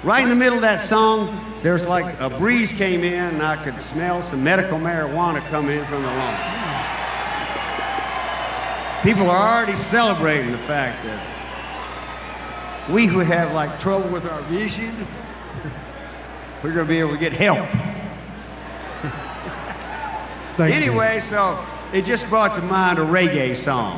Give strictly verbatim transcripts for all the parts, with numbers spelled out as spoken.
right in the middle of that song, there's like a breeze came in and I could smell some medical marijuana coming in from the lawn. People are already celebrating the fact that we who have like trouble with our vision, we're gonna be able to get help. Thank anyway, you. so it just brought to mind a reggae song.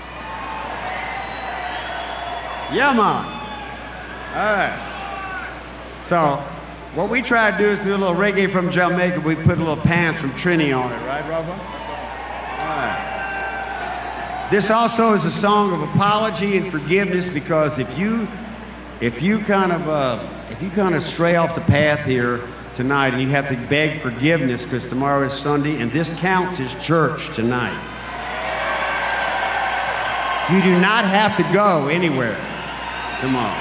Yeah, man. All right. So what we try to do is do a little reggae from Jamaica. We put a little pants from Trini on it, right, Robert? All right. This also is a song of apology and forgiveness, because if you, if you kind of, uh, if you kind of stray off the path here tonight and you have to beg forgiveness because tomorrow is Sunday and this counts as church tonight. You do not have to go anywhere tomorrow.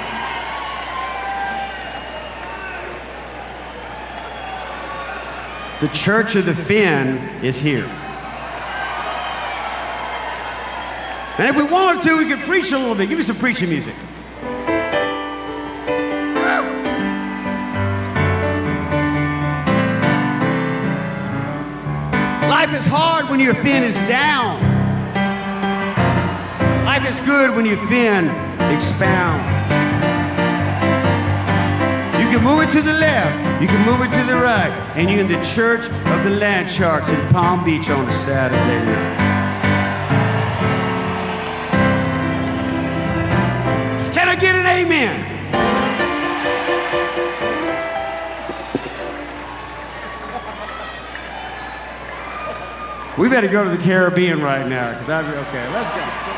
The Church of the Finn is here. And if we wanted to, we could preach a little bit. Give me some preaching music. Life is hard when your fin is down. Life is good when your fin expound. You can move it to the left, you can move it to the right, and you're in the Church of the Land Sharks in Palm Beach on a Saturday night. Can I get an amen? We better go to the Caribbean right now, because I'd be okay. Let's go.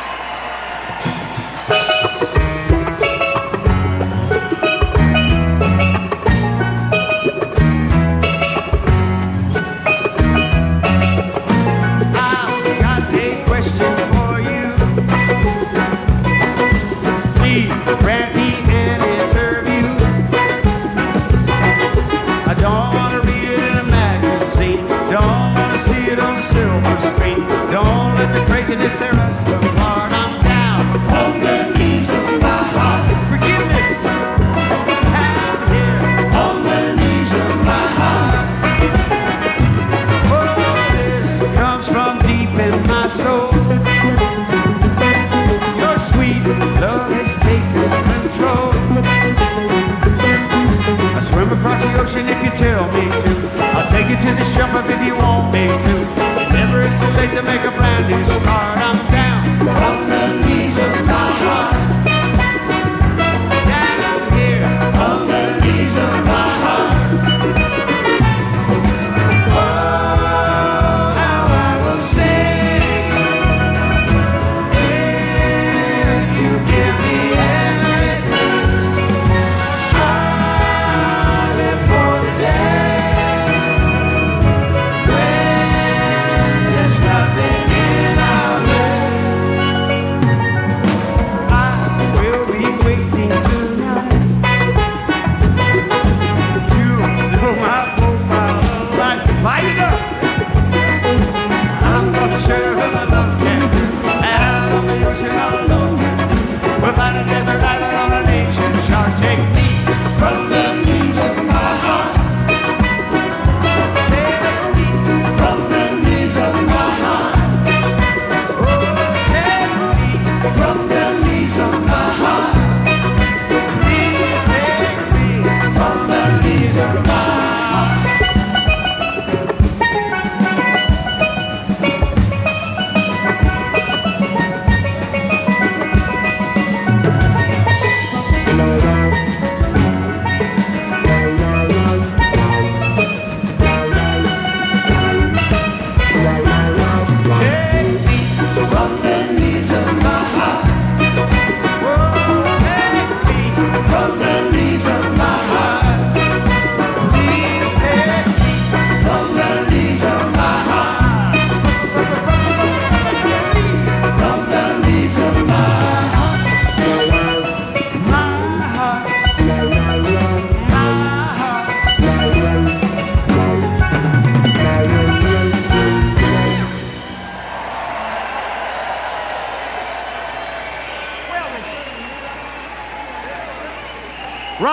Craziness tear us apart. I'm down on the knees of my heart. Forgiveness down here on the knees of my heart. Oh, this comes from deep in my soul. Your sweet love has taken control. I swim across the ocean if you tell me to. I'll take you to the jump up if you want me to. Never is too late to make a brand new start. I'm down on the knees of my heart. Down here on the knees of my heart. Oh, how I will sing if you give me everything. I live for the day.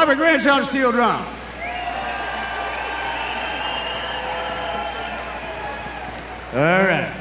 Robert Greenwich on the steel drum. All right.